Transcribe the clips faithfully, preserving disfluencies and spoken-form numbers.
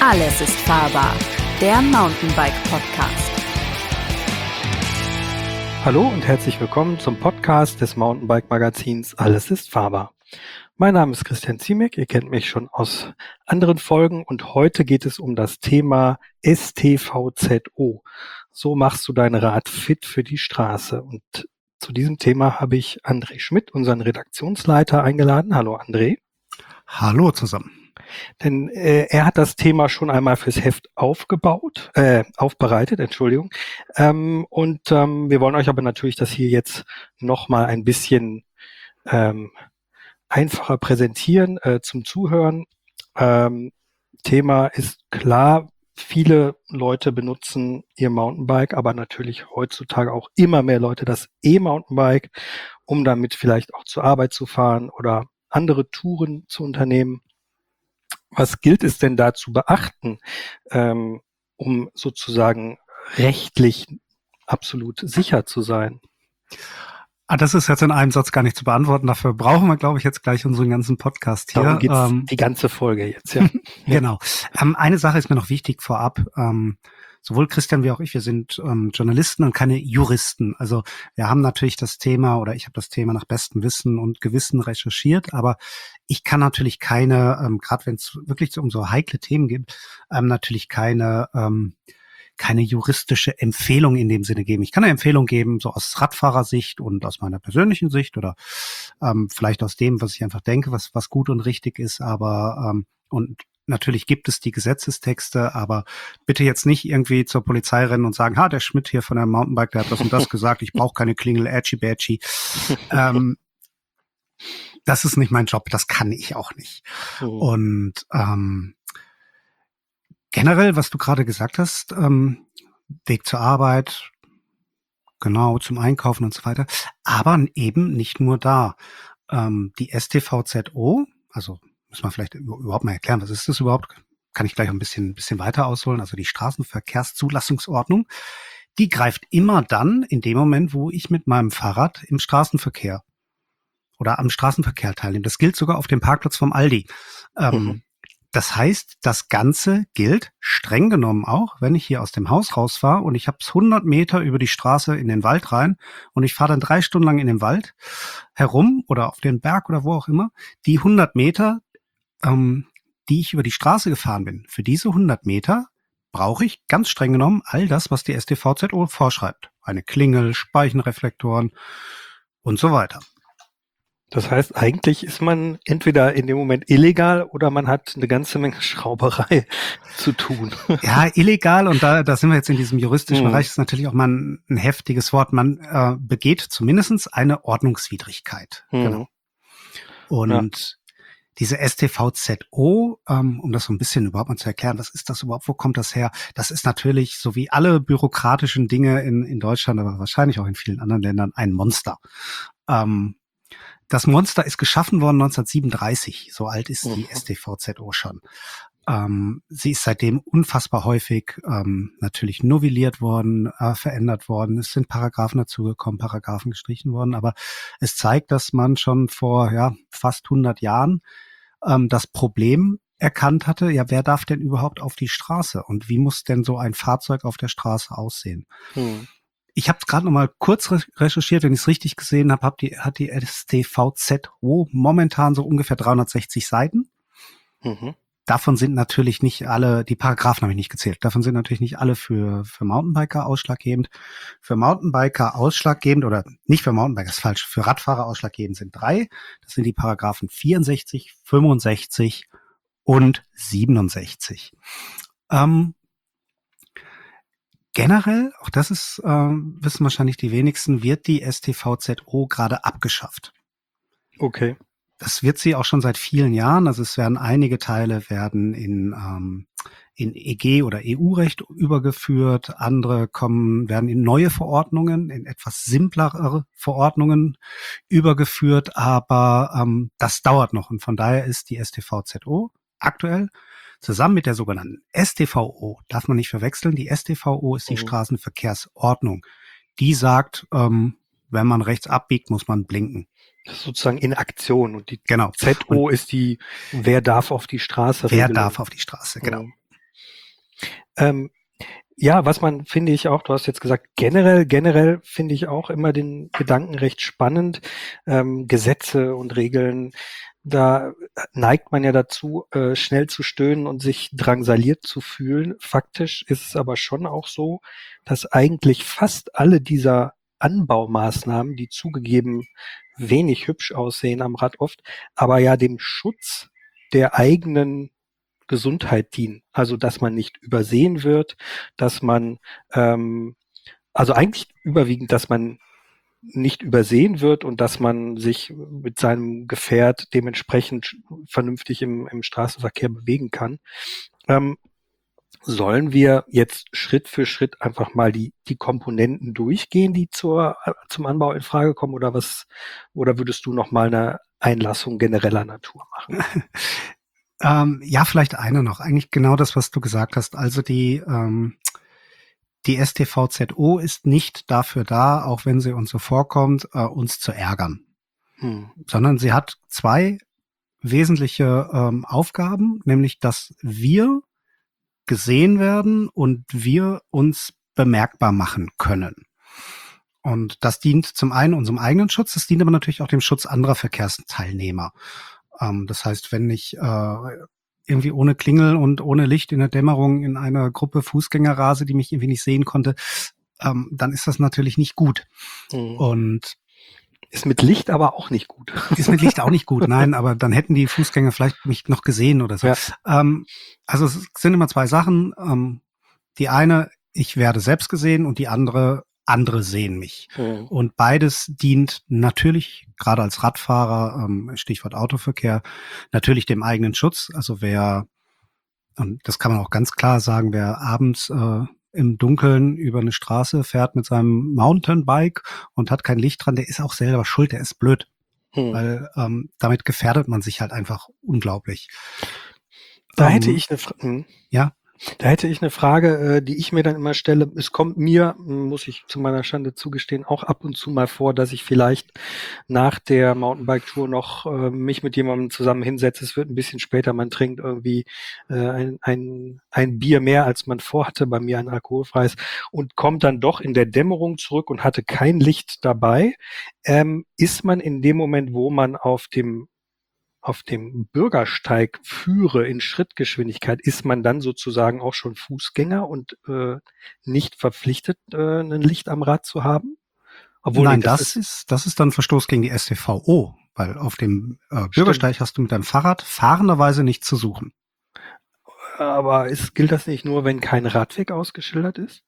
Alles ist fahrbar, der Mountainbike-Podcast. Hallo und herzlich willkommen zum Podcast des Mountainbike-Magazins Alles ist fahrbar. Mein Name ist Christian Ziemek, ihr kennt mich schon aus anderen Folgen und heute geht es um das Thema S T V Z O. So machst du dein Rad fit für die Straße. Und zu diesem Thema habe ich André Schmidt, unseren Redaktionsleiter, eingeladen. Hallo André. Hallo zusammen. Denn äh, er hat das Thema schon einmal fürs Heft aufgebaut, äh, aufbereitet, Entschuldigung. Ähm, und ähm, wir wollen euch aber natürlich das hier jetzt nochmal ein bisschen ähm, einfacher präsentieren äh, zum Zuhören. Ähm, Thema ist klar, viele Leute benutzen ihr Mountainbike, aber natürlich heutzutage auch immer mehr Leute das E-Mountainbike, um damit vielleicht auch zur Arbeit zu fahren oder andere Touren zu unternehmen. Was gilt es denn da zu beachten, ähm, um sozusagen rechtlich absolut sicher zu sein? Ah, das ist jetzt in einem Satz gar nicht zu beantworten. Dafür brauchen wir, glaube ich, jetzt gleich unseren ganzen Podcast hier. Darum geht's ähm, die ganze Folge jetzt, ja. Genau. Ähm, eine Sache ist mir noch wichtig vorab. Ähm, sowohl Christian wie auch ich, wir sind ähm, Journalisten und keine Juristen. Also wir haben natürlich das Thema oder ich habe das Thema nach bestem Wissen und Gewissen recherchiert, aber ich kann natürlich keine, ähm, gerade wenn es wirklich um so heikle Themen geht, ähm, natürlich keine ähm, keine juristische Empfehlung in dem Sinne geben. Ich kann eine Empfehlung geben, so aus Radfahrersicht und aus meiner persönlichen Sicht oder ähm, vielleicht aus dem, was ich einfach denke, was was gut und richtig ist, aber ähm, und natürlich gibt es die Gesetzestexte, aber bitte jetzt nicht irgendwie zur Polizei rennen und sagen, ha, der Schmidt hier von der Mountainbike, der hat das und das gesagt, ich brauche keine Klingel, ätschi bätschi. ähm, das ist nicht mein Job, das kann ich auch nicht. Oh. Und ähm, generell, was du gerade gesagt hast, ähm, Weg zur Arbeit, genau, zum Einkaufen und so weiter, aber eben nicht nur da. Ähm, die S T V Z O, also muss man vielleicht überhaupt mal erklären, was ist das überhaupt? Kann ich gleich ein bisschen, bisschen weiter ausholen. Also die Straßenverkehrszulassungsordnung, die greift immer dann in dem Moment, wo ich mit meinem Fahrrad im Straßenverkehr oder am Straßenverkehr teilnehme. Das gilt sogar auf dem Parkplatz vom Aldi. Ähm, mhm. Das heißt, das Ganze gilt streng genommen auch, wenn ich hier aus dem Haus rausfahre und ich habe es hundert Meter über die Straße in den Wald rein und ich fahre dann drei Stunden lang in den Wald herum oder auf den Berg oder wo auch immer. Die hundert Meter, ähm, die ich über die Straße gefahren bin, für diese hundert Meter brauche ich ganz streng genommen all das, was die S T V Z O vorschreibt. Eine Klingel, Speichenreflektoren und so weiter. Das heißt, eigentlich ist man entweder in dem Moment illegal oder man hat eine ganze Menge Schrauberei zu tun. Ja, illegal, und da, da sind wir jetzt in diesem juristischen mhm. Bereich, ist natürlich auch mal ein, ein heftiges Wort. Man äh, begeht zumindest eine Ordnungswidrigkeit. Mhm. Genau. Und ja. diese S T V Z O, ähm, um das so ein bisschen überhaupt mal zu erklären, was ist das überhaupt, wo kommt das her? Das ist natürlich, so wie alle bürokratischen Dinge in, in Deutschland, aber wahrscheinlich auch in vielen anderen Ländern, ein Monster. Ähm, Das Monster ist geschaffen worden neunzehnhundertsiebenunddreißig. So alt ist die mhm. S T V Z O schon. Ähm, sie ist seitdem unfassbar häufig ähm, natürlich novelliert worden, äh, verändert worden. Es sind Paragraphen dazugekommen, Paragraphen gestrichen worden. Aber es zeigt, dass man schon vor ja fast hundert Jahren ähm, das Problem erkannt hatte, ja, wer darf denn überhaupt auf die Straße? Und wie muss denn so ein Fahrzeug auf der Straße aussehen? Mhm. Ich habe es gerade noch mal kurz recherchiert, wenn ich es richtig gesehen habe, hab die, hat die S T V Z O momentan so ungefähr dreihundertsechzig Seiten. Mhm. Davon sind natürlich nicht alle, die Paragraphen habe ich nicht gezählt, davon sind natürlich nicht alle für für Mountainbiker ausschlaggebend. Für Mountainbiker ausschlaggebend, oder nicht für Mountainbiker, ist falsch, für Radfahrer ausschlaggebend sind drei. Das sind die Paragraphen vierundsechzig, fünfundsechzig und siebenundsechzig. Ähm, Generell, auch das ist, äh, wissen wahrscheinlich die wenigsten, wird die S T V Z O gerade abgeschafft. Okay. Das wird sie auch schon seit vielen Jahren. Also es werden einige Teile werden in, ähm, in E G oder E U-Recht übergeführt. Andere kommen, werden in neue Verordnungen, in etwas simplere Verordnungen übergeführt. Aber ähm, das dauert noch. Und von daher ist die S T V Z O aktuell zusammen mit der sogenannten S T V O, darf man nicht verwechseln, die S T V O ist die mhm. Straßenverkehrsordnung. Die sagt, ähm, wenn man rechts abbiegt, muss man blinken. Das ist sozusagen in Aktion. Und die genau. Z O und ist die, wer darf auf die Straße? Wer Regelung. darf auf die Straße, genau. Mhm. Ähm, ja, was man, finde ich auch, du hast jetzt gesagt, generell, generell finde ich auch immer den Gedanken recht spannend. Ähm, Gesetze und Regeln, da neigt man ja dazu, äh, schnell zu stöhnen und sich drangsaliert zu fühlen. Faktisch ist es aber schon auch so, dass eigentlich fast alle dieser Anbaumaßnahmen, die zugegeben wenig hübsch aussehen am Rad oft, aber ja dem Schutz der eigenen Gesundheit dienen. Also, dass man nicht übersehen wird, dass man, ähm, also eigentlich überwiegend, dass man nicht übersehen wird und dass man sich mit seinem Gefährt dementsprechend vernünftig im, im Straßenverkehr bewegen kann. Ähm, sollen wir jetzt Schritt für Schritt einfach mal die, die Komponenten durchgehen, die zur, zum Anbau in Frage kommen, oder was, oder würdest du noch mal eine Einlassung genereller Natur machen? Ähm, ja, vielleicht eine noch. Eigentlich genau das, was du gesagt hast. Also die, ähm, die S T V Z O ist nicht dafür da, auch wenn sie uns so vorkommt, äh, uns zu ärgern. Hm. Sondern sie hat zwei wesentliche ähm, Aufgaben, nämlich, dass wir gesehen werden und wir uns bemerkbar machen können. Und das dient zum einen unserem eigenen Schutz, das dient aber natürlich auch dem Schutz anderer Verkehrsteilnehmer. Ähm, das heißt, wenn ich äh, irgendwie ohne Klingel und ohne Licht in der Dämmerung in einer Gruppe Fußgänger rase, die mich irgendwie nicht sehen konnte, ähm, dann ist das natürlich nicht gut. Mhm. Und ist mit Licht aber auch nicht gut. Ist mit Licht auch nicht gut, nein, aber dann hätten die Fußgänger vielleicht mich noch gesehen oder so. Ja. Ähm, also es sind immer zwei Sachen. Ähm, die eine, ich werde selbst gesehen, und die andere, andere sehen mich. Mhm. Und beides dient natürlich, gerade als Radfahrer, ähm, Stichwort Autoverkehr, natürlich dem eigenen Schutz. Also wer, und das kann man auch ganz klar sagen, wer abends äh, im Dunkeln über eine Straße fährt mit seinem Mountainbike und hat kein Licht dran, der ist auch selber schuld, der ist blöd. Hm. Weil ähm, damit gefährdet man sich halt einfach unglaublich. Da um, hätte ich eine Frage. Hm. Ja. Da hätte ich eine Frage, die ich mir dann immer stelle. Es kommt mir, muss ich zu meiner Schande zugestehen, auch ab und zu mal vor, dass ich vielleicht nach der Mountainbike-Tour noch äh, mich mit jemandem zusammen hinsetze. Es wird ein bisschen später, man trinkt irgendwie äh, ein, ein, ein Bier mehr, als man vorhatte, bei mir ein alkoholfreies, und kommt dann doch in der Dämmerung zurück und hatte kein Licht dabei. Ähm, ist man in dem Moment, wo man auf dem auf dem Bürgersteig führe in Schrittgeschwindigkeit, ist man dann sozusagen auch schon Fußgänger und äh, nicht verpflichtet, äh, ein Licht am Rad zu haben? Obwohl, Nein, nee, das, das ist, ist das ist dann Verstoß gegen die S T V O, weil auf dem äh, Bürgersteig Stimmt. hast du mit deinem Fahrrad fahrenderweise nichts zu suchen. Aber ist, gilt das nicht nur, wenn kein Radweg ausgeschildert ist?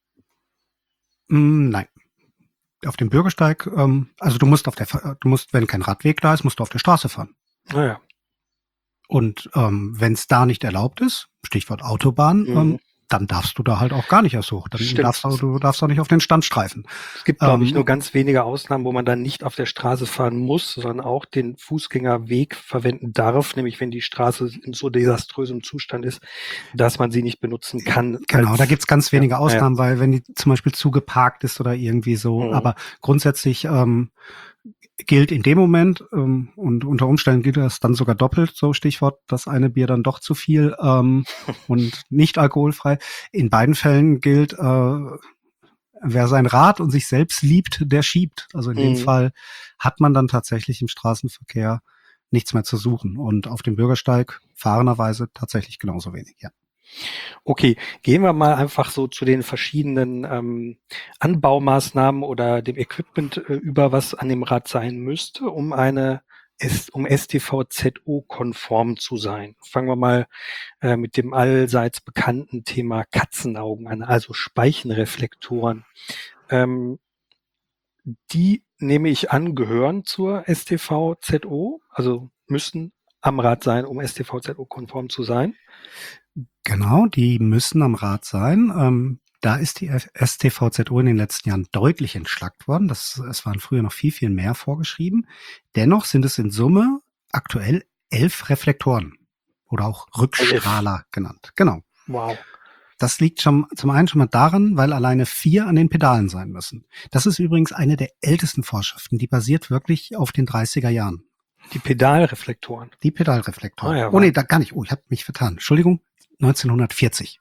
Mm, nein. Auf dem Bürgersteig, ähm, also du musst auf der, du musst, wenn kein Radweg da ist, musst du auf der Straße fahren. Naja. Und ähm, wenn es da nicht erlaubt ist, Stichwort Autobahn, mhm. ähm, dann darfst du da halt auch gar nicht erst hoch. Dann darfst du, du darfst auch nicht auf den Standstreifen. Es gibt, glaube ähm, ich, nur ganz wenige Ausnahmen, wo man dann nicht auf der Straße fahren muss, sondern auch den Fußgängerweg verwenden darf, nämlich wenn die Straße in so desaströsem Zustand ist, dass man sie nicht benutzen kann. Genau, als, da gibt's ganz wenige ja, Ausnahmen, ja. weil wenn die zum Beispiel zugeparkt ist oder irgendwie so. Mhm. Aber grundsätzlich ähm, gilt in dem Moment, ähm, und unter Umständen gilt das dann sogar doppelt, so Stichwort, das eine Bier dann doch zu viel ähm, und nicht alkoholfrei. In beiden Fällen gilt, äh, wer sein Rad und sich selbst liebt, der schiebt. Also in mhm. dem Fall hat man dann tatsächlich im Straßenverkehr nichts mehr zu suchen. Und auf dem Bürgersteig fahrenderweise tatsächlich genauso wenig, ja. Okay, gehen wir mal einfach so zu den verschiedenen ähm, Anbaumaßnahmen oder dem Equipment äh, über, was an dem Rad sein müsste, um eine um S T V Z O-konform zu sein. Fangen wir mal äh, mit dem allseits bekannten Thema Katzenaugen an, also Speichenreflektoren. Ähm, die, nehme ich an, gehören zur S T V Z O, also müssen am Rad sein, um S T V Z O-konform zu sein. Genau, die müssen am Rad sein. Ähm, da ist die S T V Z O in den letzten Jahren deutlich entschlackt worden. Das, es waren früher noch viel, viel mehr vorgeschrieben. Dennoch sind es in Summe aktuell elf Reflektoren oder auch Rückstrahler elf. genannt. Genau. Wow. Das liegt schon zum einen schon mal daran, weil alleine vier an den Pedalen sein müssen. Das ist übrigens eine der ältesten Vorschriften. Die basiert wirklich auf den dreißiger Jahren. Die Pedalreflektoren? Die Pedalreflektoren. Ah, ja, oh nee, da gar nicht. Oh, ich habe mich vertan. Entschuldigung. neunzehnhundertvierzig.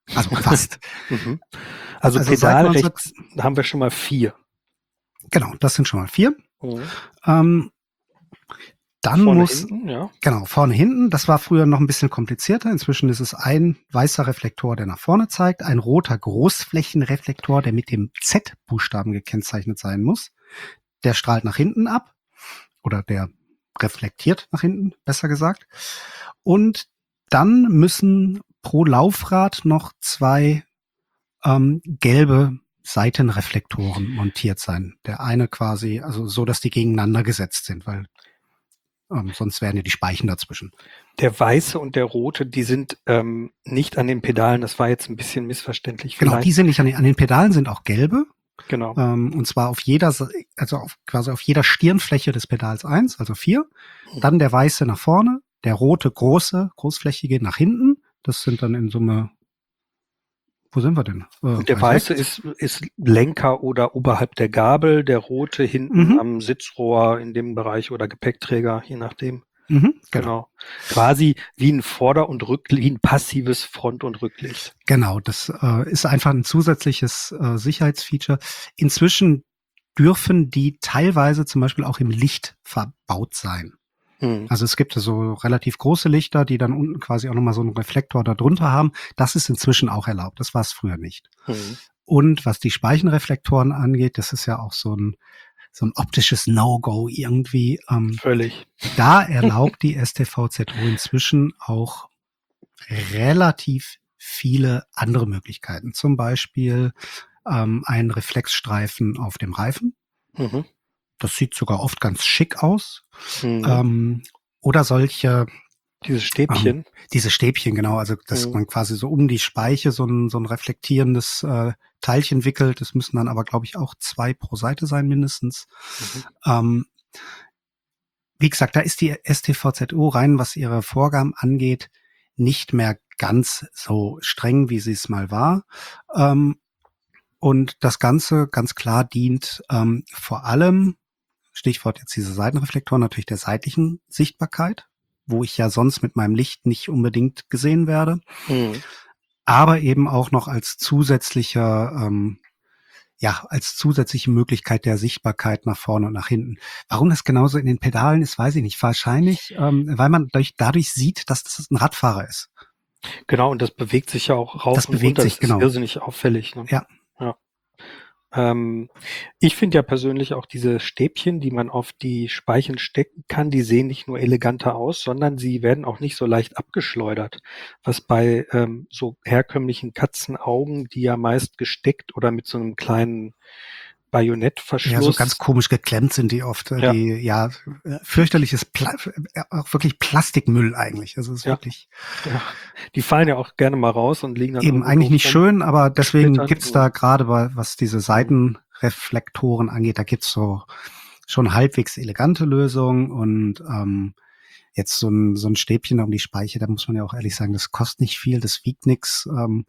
Also fast. mhm. Also, also Pedal rechts haben wir schon mal vier. Genau, das sind schon mal vier. Mhm. Ähm, dann vorne muss, hinten, ja. Genau, vorne hinten. Das war früher noch ein bisschen komplizierter. Inzwischen ist es ein weißer Reflektor, der nach vorne zeigt, ein roter Großflächenreflektor, der mit dem Z-Buchstaben gekennzeichnet sein muss. Der strahlt nach hinten ab oder der reflektiert nach hinten, besser gesagt. Und dann müssen pro Laufrad noch zwei ähm, gelbe Seitenreflektoren montiert sein. Der eine quasi, also so, dass die gegeneinander gesetzt sind, weil ähm, sonst wären ja die Speichen dazwischen. Der weiße und der rote, die sind ähm, nicht an den Pedalen. Das war jetzt ein bisschen missverständlich vielleicht. Genau, die sind nicht an den, an den Pedalen, sind auch gelbe. Genau. Ähm, und zwar auf jeder, also auf, quasi auf jeder Stirnfläche des Pedals eins, also vier. Dann der weiße nach vorne, der rote große, großflächige nach hinten. Das sind dann in Summe, wo sind wir denn? Äh, der weiße ist, ist Lenker oder oberhalb der Gabel, der rote hinten mhm. am Sitzrohr in dem Bereich oder Gepäckträger, je nachdem. Mhm, genau. genau. Quasi wie ein Vorder- und Rücklicht, wie ein passives Front- und Rücklicht. Genau, das äh, ist einfach ein zusätzliches äh, Sicherheitsfeature. Inzwischen dürfen die teilweise zum Beispiel auch im Licht verbaut sein. Hm. Also es gibt so relativ große Lichter, die dann unten quasi auch nochmal so einen Reflektor da drunter haben. Das ist inzwischen auch erlaubt. Das war es früher nicht. Hm. Und was die Speichenreflektoren angeht, das ist ja auch so ein so ein optisches No-Go irgendwie. Ähm, Völlig. Da erlaubt die S T V Z O inzwischen auch relativ viele andere Möglichkeiten. Zum Beispiel ähm, einen Reflexstreifen auf dem Reifen. Mhm. Das sieht sogar oft ganz schick aus. Mhm. Ähm, oder solche Diese Stäbchen. Ähm, diese Stäbchen, genau. Also, dass mhm. man quasi so um die Speiche so ein, so ein reflektierendes äh, Teilchen wickelt. Das müssen dann aber, glaube ich, auch zwei pro Seite sein mindestens. Mhm. Ähm, wie gesagt, da ist die S T V Z O rein, was ihre Vorgaben angeht, nicht mehr ganz so streng, wie sie es mal war. Ähm, und das Ganze ganz klar dient ähm, vor allem, Stichwort jetzt diese Seitenreflektoren, natürlich der seitlichen Sichtbarkeit, wo ich ja sonst mit meinem Licht nicht unbedingt gesehen werde, mhm. aber eben auch noch als zusätzlicher, ähm, ja, als zusätzliche Möglichkeit der Sichtbarkeit nach vorne und nach hinten. Warum das genauso in den Pedalen ist, weiß ich nicht. Wahrscheinlich, ähm, weil man dadurch, dadurch sieht, dass das ein Radfahrer ist. Genau, und das bewegt sich ja auch rauf das und bewegt runter. Sich, das ist genau. irrsinnig auffällig. Ne? Ja. Ja. Ähm, ich finde ja persönlich auch diese Stäbchen, die man auf die Speichen stecken kann, die sehen nicht nur eleganter aus, sondern sie werden auch nicht so leicht abgeschleudert, was bei ähm, so herkömmlichen Katzenaugen, die ja meist gesteckt oder mit so einem kleinen Bajonettverschluss. Ja, so ganz komisch geklemmt sind die oft. Ja. Die, ja, fürchterliches, Pla- auch wirklich Plastikmüll eigentlich. Also es ist ja. wirklich. Ja. Die fallen ja auch gerne mal raus und liegen dann eben eigentlich nicht schön, aber deswegen Splittern. gibt's da gerade, bei, was diese Seitenreflektoren angeht, da gibt's so schon halbwegs elegante Lösungen und ähm, jetzt so ein, so ein Stäbchen um die Speiche, da muss man ja auch ehrlich sagen, das kostet nicht viel, das wiegt nix. Ähm,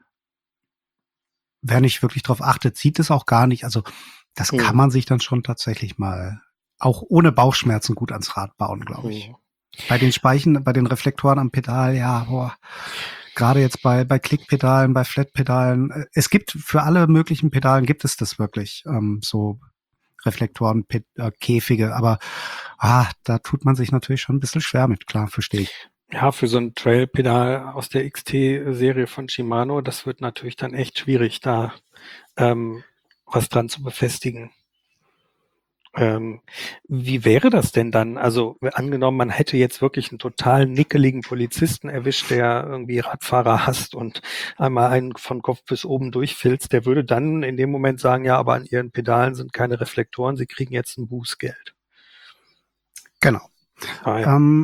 wer nicht wirklich drauf achtet, sieht es auch gar nicht. Also das mhm. kann man sich dann schon tatsächlich mal auch ohne Bauchschmerzen gut ans Rad bauen, glaube ich. Mhm. Bei den Speichen, bei den Reflektoren am Pedal, ja, boah, gerade jetzt bei bei Klickpedalen, bei Flatpedalen, es gibt für alle möglichen Pedalen gibt es das wirklich, ähm, so Reflektoren, Pe- äh, Käfige, aber ah, da tut man sich natürlich schon ein bisschen schwer mit, klar, verstehe ich. Ja, für so ein Trail-Pedal aus der X T-Serie von Shimano, das wird natürlich dann echt schwierig, da ähm, was dran zu befestigen. Ähm, wie wäre das denn dann? Also angenommen, man hätte jetzt wirklich einen total nickeligen Polizisten erwischt, der irgendwie Radfahrer hasst und einmal einen von Kopf bis oben durchfilzt, der würde dann in dem Moment sagen, ja, aber an ihren Pedalen sind keine Reflektoren, sie kriegen jetzt ein Bußgeld. Genau. Ah, ja. ähm,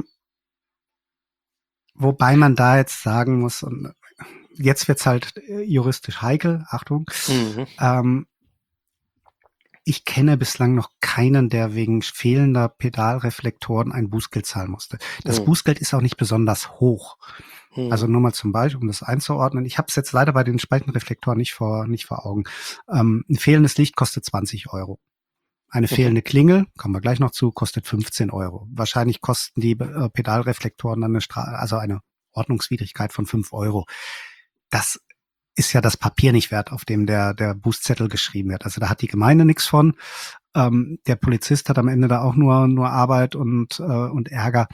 wobei man da jetzt sagen muss, und jetzt wird's halt juristisch heikel, Achtung, mhm. ähm, ich kenne bislang noch keinen, der wegen fehlender Pedalreflektoren ein Bußgeld zahlen musste. Das mhm. Bußgeld ist auch nicht besonders hoch. Mhm. Also nur mal zum Beispiel, um das einzuordnen. Ich habe es jetzt leider bei den Speichenreflektoren nicht vor, nicht vor Augen. Ähm, ein fehlendes Licht kostet zwanzig Euro. Eine fehlende Klingel, kommen wir gleich noch zu, kostet fünfzehn Euro. Wahrscheinlich kosten die äh, Pedalreflektoren dann eine Stra- also eine Ordnungswidrigkeit von fünf Euro. Das ist ja das Papier nicht wert, auf dem der, der Bußzettel geschrieben wird. Also da hat die Gemeinde nichts von. Ähm, der Polizist hat am Ende da auch nur, nur Arbeit und, äh, und Ärger.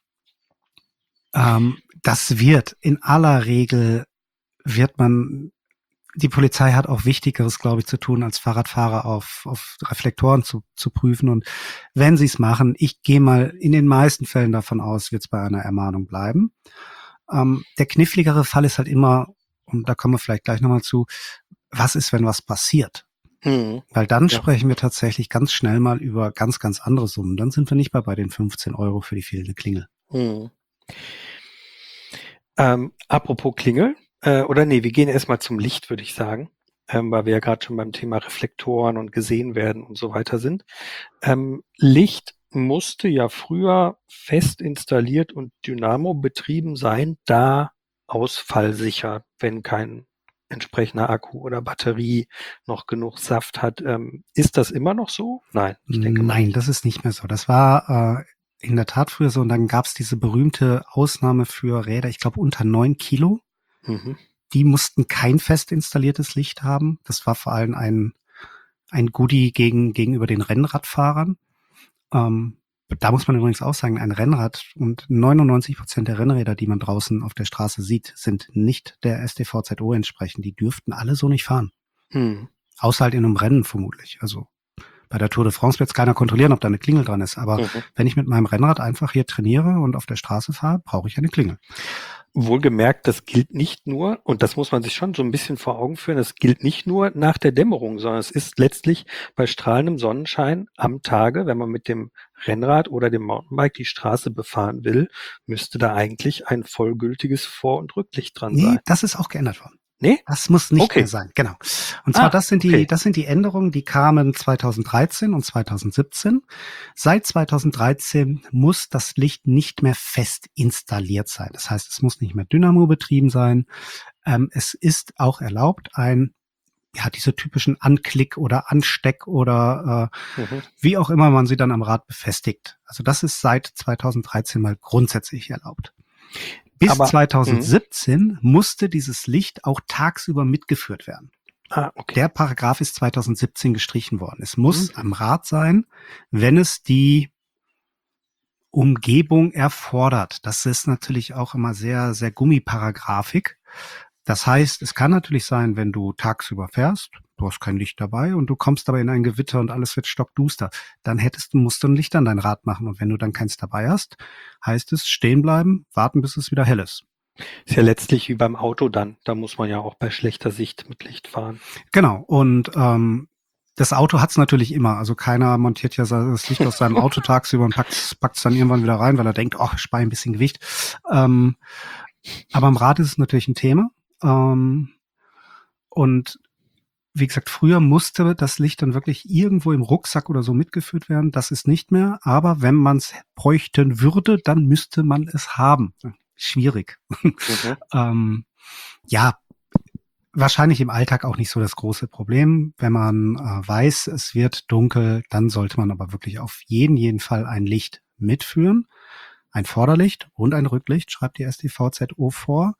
Ähm, das wird in aller Regel, wird man, die Polizei hat auch Wichtigeres, glaube ich, zu tun, als Fahrradfahrer auf, auf Reflektoren zu, zu prüfen. Und wenn sie es machen, ich gehe mal in den meisten Fällen davon aus, wird es bei einer Ermahnung bleiben. Ähm, der kniffligere Fall ist halt immer, und da kommen wir vielleicht gleich nochmal zu, was ist, wenn was passiert? Hm. Weil dann ja. sprechen wir tatsächlich ganz schnell mal über ganz, ganz andere Summen. Dann sind wir nicht mehr bei den fünfzehn Euro für die fehlende Klingel. Hm. Ähm, apropos Klingel, äh, oder nee, wir gehen erstmal zum Licht, würde ich sagen, ähm, weil wir ja gerade schon beim Thema Reflektoren und gesehen werden und so weiter sind. Ähm, Licht musste ja früher fest installiert und Dynamo betrieben sein, da ausfallsicher, wenn kein entsprechender Akku oder Batterie noch genug Saft hat. Ähm, ist das immer noch so? Nein, ich denke Nein, mal. Das ist nicht mehr so. Das war äh, in der Tat früher so. Und dann gab es diese berühmte Ausnahme für Räder, ich glaube unter neun Kilo. Mhm. Die mussten kein fest installiertes Licht haben. Das war vor allem ein, ein Goodie gegen, gegenüber den Rennradfahrern. Ähm, da muss man übrigens auch sagen, ein Rennrad und neunundneunzig Prozent der Rennräder, die man draußen auf der Straße sieht, sind nicht der S T V Z O entsprechend. Die dürften alle so nicht fahren. Hm. Außer halt in einem Rennen vermutlich. Also bei der Tour de France wird es keiner kontrollieren, ob da eine Klingel dran ist. Aber mhm. wenn ich mit meinem Rennrad einfach hier trainiere und auf der Straße fahre, brauche ich eine Klingel. Wohlgemerkt, das gilt nicht nur, und das muss man sich schon so ein bisschen vor Augen führen, das gilt nicht nur nach der Dämmerung, sondern es ist letztlich bei strahlendem Sonnenschein am Tage, wenn man mit dem Rennrad oder dem Mountainbike die Straße befahren will, müsste da eigentlich ein vollgültiges Vor- und Rücklicht dran nee, sein. Das ist auch geändert worden. Nee? Das muss nicht okay. mehr sein, genau. Und zwar, ah, das sind die, okay. das sind die Änderungen, die kamen zweitausenddreizehn und zweitausendsiebzehn. Seit zweitausenddreizehn muss das Licht nicht mehr fest installiert sein. Das heißt, es muss nicht mehr Dynamo betrieben sein. Ähm, es ist auch erlaubt, ein, ja, diese typischen Anklick oder Ansteck oder äh, mhm. wie auch immer man sie dann am Rad befestigt. Also das ist seit zweitausenddreizehn mal grundsätzlich erlaubt. Bis Aber, zweitausendsiebzehn mh. musste dieses Licht auch tagsüber mitgeführt werden. Ah, okay. Der Paragraph ist zweitausendsiebzehn gestrichen worden. Es muss mhm. am Rad sein, wenn es die Umgebung erfordert. Das ist natürlich auch immer sehr, sehr gummiparagraphig. Das heißt, es kann natürlich sein, wenn du tagsüber fährst, du hast kein Licht dabei und du kommst aber in ein Gewitter und alles wird stockduster, dann hättest du, musst du ein Licht an dein Rad machen. Und wenn du dann keins dabei hast, heißt es stehen bleiben, warten, bis es wieder hell ist. Ist ja letztlich wie beim Auto dann. Da muss man ja auch bei schlechter Sicht mit Licht fahren. Genau. Und ähm, das Auto hat's natürlich immer. Also keiner montiert ja das Licht aus seinem Auto tagsüber und packt es dann irgendwann wieder rein, weil er denkt, oh, ich spare ein bisschen Gewicht. Ähm, aber am Rad ist es natürlich ein Thema. Ähm, und wie gesagt, früher musste das Licht dann wirklich irgendwo im Rucksack oder so mitgeführt werden. Das ist nicht mehr. Aber wenn man es bräuchten würde, dann müsste man es haben. Schwierig. Mhm. ähm, ja, wahrscheinlich im Alltag auch nicht so das große Problem. Wenn man äh, weiß, es wird dunkel, dann sollte man aber wirklich auf jeden, jeden Fall ein Licht mitführen. Ein Vorderlicht und ein Rücklicht, schreibt die S T V Z O vor.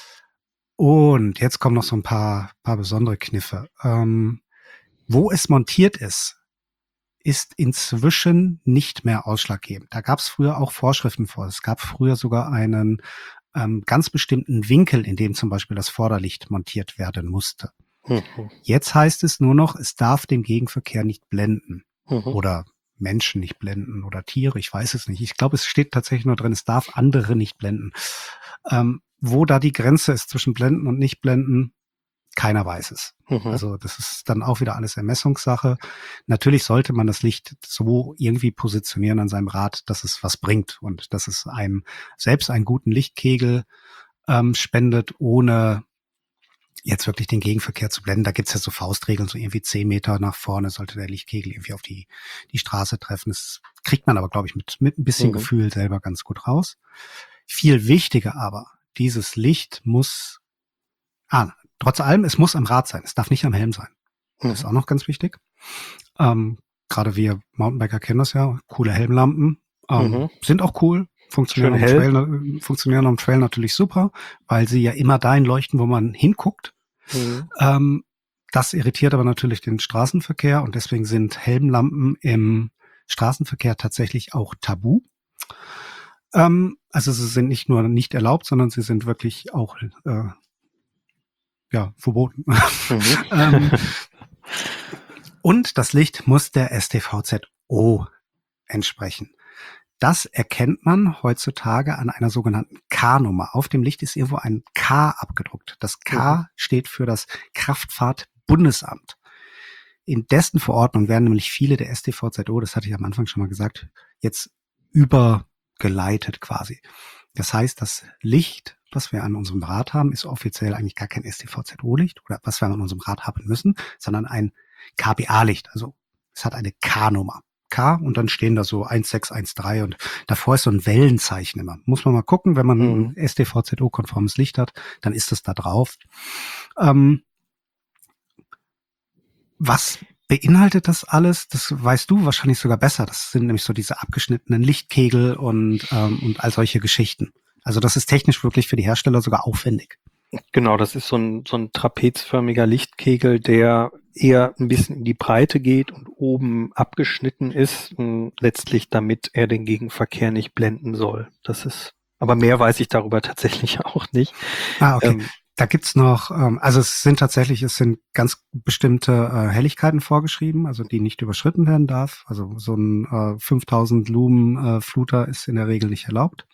Und jetzt kommen noch so ein paar, paar besondere Kniffe. Ähm, wo es montiert ist, ist inzwischen nicht mehr ausschlaggebend. Da gab es früher auch Vorschriften vor. Es gab früher sogar einen ähm, ganz bestimmten Winkel, in dem zum Beispiel das Vorderlicht montiert werden musste. Mhm. Jetzt heißt es nur noch, es darf den Gegenverkehr nicht blenden. Mhm. Oder Menschen nicht blenden oder Tiere, ich weiß es nicht. Ich glaube, es steht tatsächlich nur drin, es darf andere nicht blenden. Ähm, wo da die Grenze ist zwischen blenden und nicht blenden, keiner weiß es. Mhm. Also das ist dann auch wieder alles Ermessungssache. Natürlich sollte man das Licht so irgendwie positionieren an seinem Rad, dass es was bringt und dass es einem selbst einen guten Lichtkegel ähm, spendet, ohne jetzt wirklich den Gegenverkehr zu blenden. Da gibt's ja so Faustregeln, so irgendwie zehn Meter nach vorne sollte der Lichtkegel irgendwie auf die die Straße treffen. Das kriegt man aber, glaube ich, mit mit ein bisschen mhm. Gefühl selber ganz gut raus. Viel wichtiger aber, dieses Licht muss, ah, trotz allem, es muss am Rad sein. Es darf nicht am Helm sein. Das mhm. ist auch noch ganz wichtig. Ähm, gerade wir Mountainbiker kennen das ja. Coole Helmlampen ähm, mhm. sind auch cool. Funktionieren am, Trail, funktionieren am Trail natürlich super, weil sie ja immer dahin leuchten, wo man hinguckt. Mhm. Ähm, das irritiert aber natürlich den Straßenverkehr und deswegen sind Helmlampen im Straßenverkehr tatsächlich auch tabu. Ähm, also sie sind nicht nur nicht erlaubt, sondern sie sind wirklich auch äh, ja verboten. Mhm. ähm, und das Licht muss der S T V Z O entsprechen. Das erkennt man heutzutage an einer sogenannten K-Nummer. Auf dem Licht ist irgendwo ein K abgedruckt. Das K mhm. steht für das Kraftfahrtbundesamt. In dessen Verordnung werden nämlich viele der S T V Z O, das hatte ich am Anfang schon mal gesagt, jetzt übergeleitet quasi. Das heißt, das Licht, was wir an unserem Rad haben, ist offiziell eigentlich gar kein S T V Z O-Licht oder was wir an unserem Rad haben müssen, sondern ein K B A-Licht. Also es hat eine K-Nummer. K und dann stehen da so eins sechs eins drei und davor ist so ein Wellenzeichen immer. Muss man mal gucken, wenn man mhm. ein S T V Z O-konformes Licht hat, dann ist es da drauf. Ähm, was beinhaltet das alles? Das weißt du wahrscheinlich sogar besser. Das sind nämlich so diese abgeschnittenen Lichtkegel und, ähm, und all solche Geschichten. Also das ist technisch wirklich für die Hersteller sogar aufwendig. Genau, das ist so ein, so ein trapezförmiger Lichtkegel, der eher ein bisschen in die Breite geht und oben abgeschnitten ist, letztlich damit er den Gegenverkehr nicht blenden soll. Das ist, aber mehr weiß ich darüber tatsächlich auch nicht. Ah, okay. Ähm, Da gibt's noch, ähm, also es sind tatsächlich, es sind ganz bestimmte äh, Helligkeiten vorgeschrieben, also die nicht überschritten werden darf. Also so ein äh, fünftausend Lumen äh, Fluter ist in der Regel nicht erlaubt.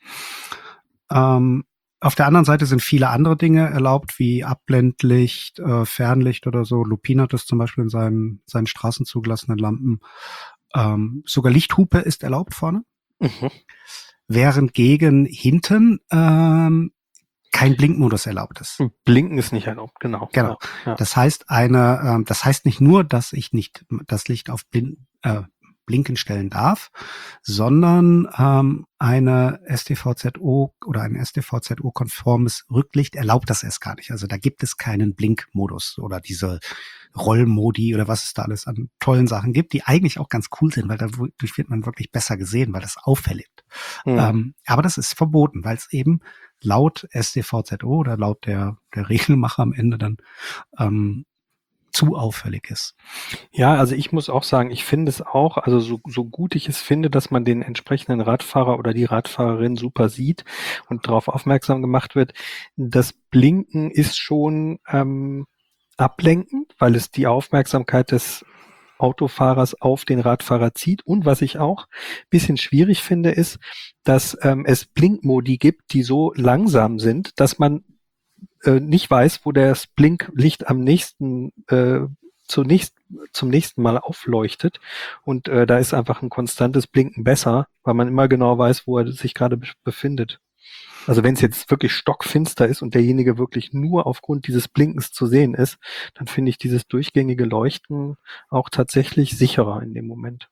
Ähm, Auf der anderen Seite sind viele andere Dinge erlaubt, wie Abblendlicht, äh, Fernlicht oder so. Lupin hat das zum Beispiel in seinen, seinen Straßen zugelassenen Lampen. Ähm, sogar Lichthupe ist erlaubt vorne. Mhm. Während gegen hinten ähm, kein Blinkmodus erlaubt ist. Blinken ist nicht erlaubt, genau. Genau. Ja, ja. Das heißt eine, ähm, das heißt nicht nur, dass ich nicht das Licht auf Blin, äh, Blinken stellen darf, sondern ähm, eine S T V Z O oder ein S T V Z O-konformes Rücklicht erlaubt das erst gar nicht. Also da gibt es keinen Blinkmodus oder diese Rollmodi oder was es da alles an tollen Sachen gibt, die eigentlich auch ganz cool sind, weil dadurch wird man wirklich besser gesehen, weil das auffällt. Mhm. Ähm, aber das ist verboten, weil es eben laut S T V Z O oder laut der, der Regelmacher am Ende dann ähm, zu auffällig ist. Ja, also ich muss auch sagen, ich finde es auch, also so, so gut ich es finde, dass man den entsprechenden Radfahrer oder die Radfahrerin super sieht und darauf aufmerksam gemacht wird, das Blinken ist schon ähm, ablenkend, weil es die Aufmerksamkeit des Autofahrers auf den Radfahrer zieht. Und was ich auch ein bisschen schwierig finde, ist, dass ähm, es Blinkmodi gibt, die so langsam sind, dass man äh, nicht weiß, wo das Blinklicht am nächsten äh, zunächst, zum nächsten Mal aufleuchtet. Und äh, da ist einfach ein konstantes Blinken besser, weil man immer genau weiß, wo er sich gerade be- befindet. Also wenn es jetzt wirklich stockfinster ist und derjenige wirklich nur aufgrund dieses Blinkens zu sehen ist, dann finde ich dieses durchgängige Leuchten auch tatsächlich sicherer in dem Moment.